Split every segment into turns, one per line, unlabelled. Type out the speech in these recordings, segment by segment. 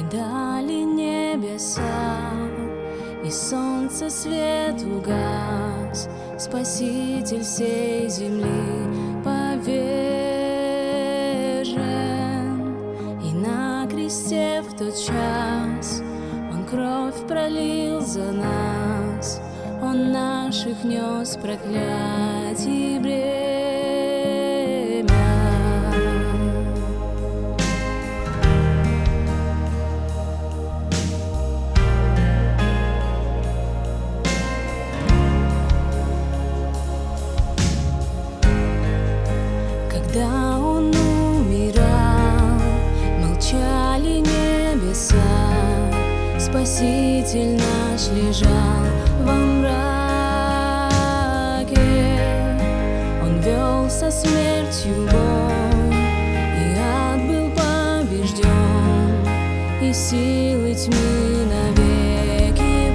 Рыдали небеса, и солнце свет угас. Спаситель сей земли повержен, и на кресте в тот час Он кровь пролил за нас. Он наших нес проклятий бремя. Когда Он умирал, молчали небеса. Спаситель наш лежал во мраке. Он вел со смертью бой, и ад был побежден, и силы тьмы навеки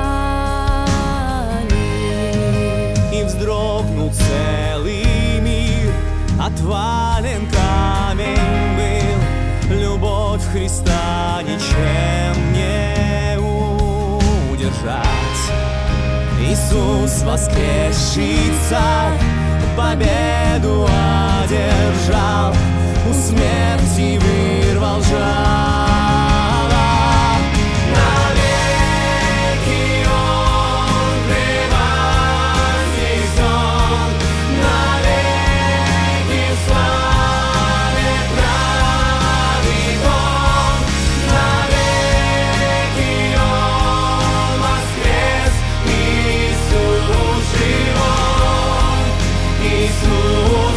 пали.
И вздрогнул целый мир, отвален камень был. Любовь Христа ничем не удержать. Иисус, воскресший Царь, победу одержал, у смерти вырвал жало. Навеки Он превознесен, навеки в славе правит Он, навеки Он воскрес. Иисус живой, Иисус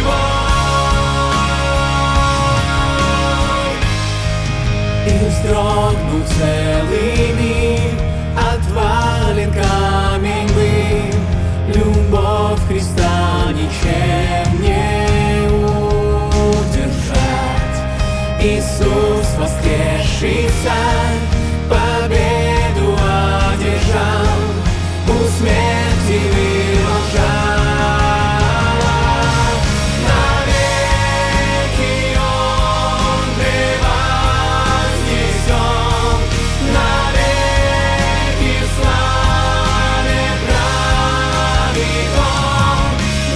живой. И вздрогнул целый мир, отвален камень был. Любовь Христа ничем не удержать. Иисус, воскресший Царь, победу одержал, у смерти вырвал жало. Навеки Он превознесен, навеки в славе правит Он,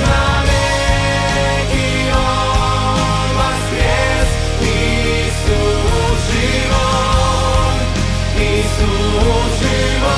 навеки Он воскрес. Иисус живой, Иисус живой.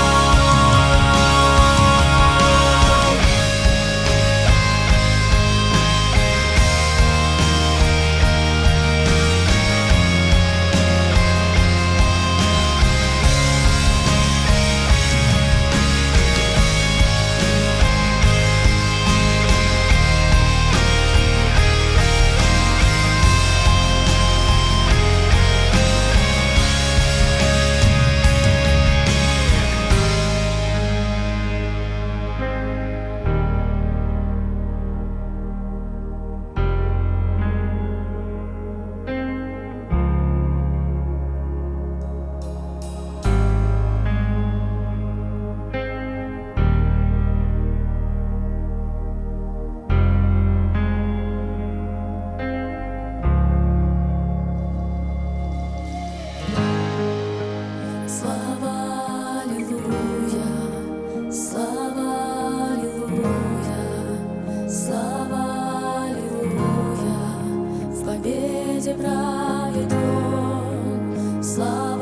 Слава аллилуйя, слава аллилуйя, слава аллилуйя. В победе правит Он. Слава